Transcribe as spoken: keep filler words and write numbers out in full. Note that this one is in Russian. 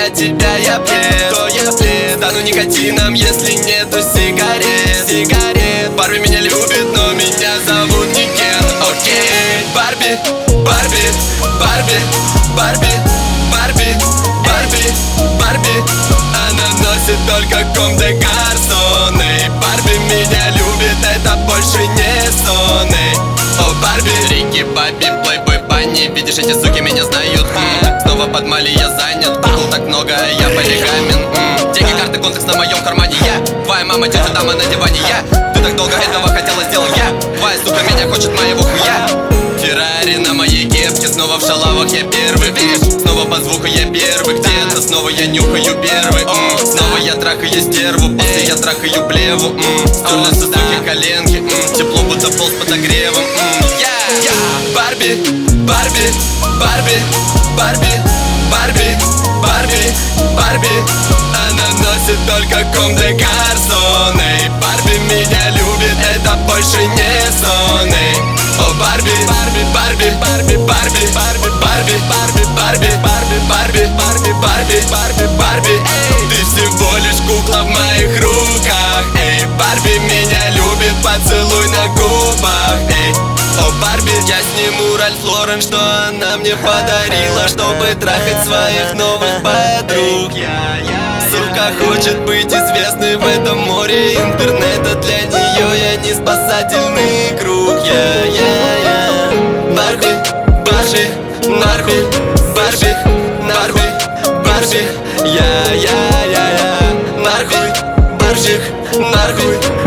для тебя я плед, то я плед. Стану никотином, если нету сигарет, сигарет. Барби меня любит, но меня зовут не Кен. Окей, Барби, Барби, Барби, Барби, Барби, Барби, Барби. Она носит только Comme des Garçons. Барби меня любит, это больше не сон. О, Барби, Рики, Бобби, Плейбой, Банни. Видишь, эти суки меня знают. м-м. Снова под Мали я занят. Бабл так много, я полигамен. м-м. Деньги, карты, контекст на моем кармане. Я, твоя мама, тетя, дама на диване. Я, ты так долго этого хотела, сделал я. Твоя сука меня хочет, моего хуя. Феррари на моей кепке, снова в шалавах я первый. м-м. Снова по звуку я первый. Где-то снова я нюхаю первый. м-м. Снова я трахаю стерву, после я трахаю плеву. м-м. Стерли со суки коленки. м-м. Тепло будто пол с подогревом. м-м. Я, я, Барби, Барби, Барби, Барби, Барби, Барби, Барби. Она носит только Comme des Garçons. Барби меня любит, это больше не сон. О, Барби, Барби, Барби, Барби, Барби, Барби, Барби, Барби, Барби, Барби, Барби, Барби, Барби, Барби, Барби. Ты всего лишь кукла в моих руках. Эй, Барби меня любит, поцелуй на губах. Эй, о, Барби, я сниму Ральф Лорен, что она мне подарила, чтобы трахать своих новых подруг. Сука хочет быть известной в этом море интернета. Для нее я не спасательный круг. Я, я, я. Барби, Барби, Барби, Барби, Барби, Барби. Я, я, я, я. Барби, Баржик, Барби.